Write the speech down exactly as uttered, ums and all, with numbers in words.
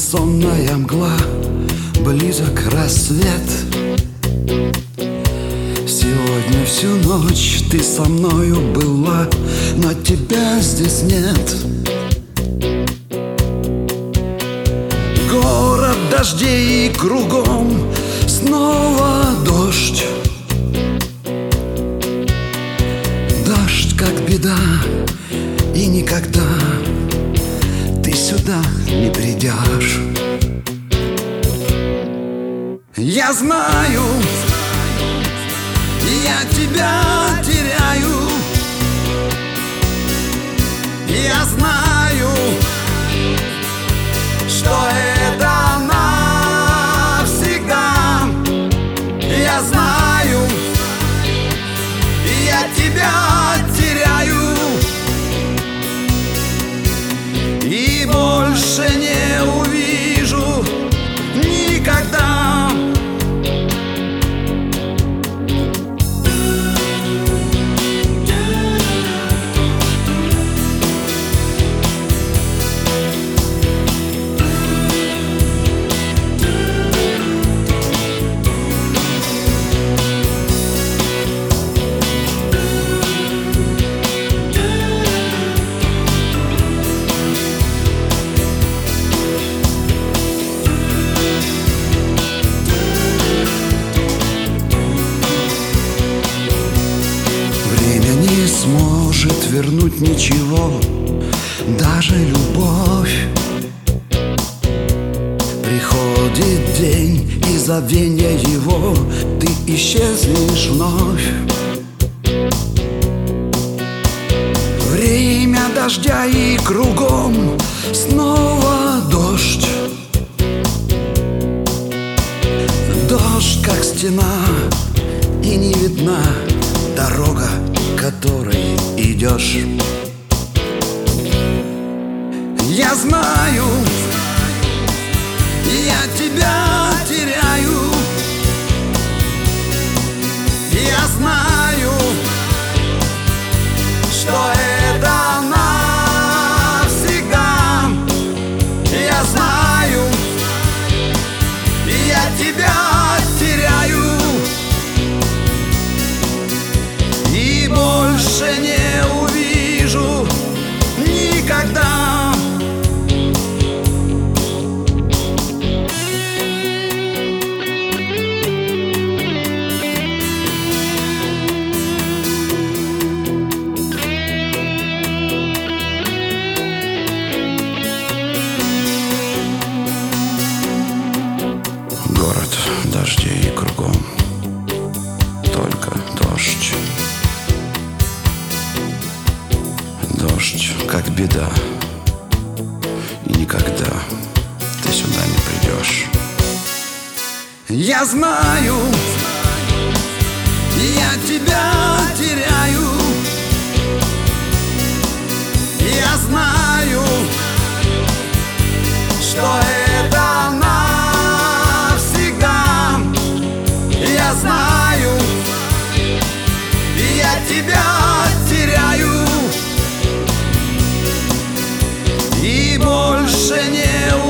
сонная мгла, близок рассвет. Сегодня всю ночь ты со мною была, но тебя здесь нет. Город дождей кругом, снова дождь. Дождь как беда, и никогда ты сюда не придешь. Я знаю, я тебя теряю. Я знаю, что это навсегда. Я знаю, я тебя теряю и больше не увижу никогда. Сможет вернуть ничего, даже любовь. Приходит день, и забвенья его ты исчезнешь вновь. Время дождя и кругом снова дождь. Дождь как стена, и не видна дорога, которой идешь. Я знаю, я тебя теряю. Я знаю, что это навсегда. Я знаю, я тебя теряю и больше не увижу никогда. Город дождей кругом, только дождь. Дождь как беда, и никогда ты сюда не придешь. Я знаю, я тебя теряю. Я знаю, что это навсегда. Я знаю, я тебя теряю и больше не увижу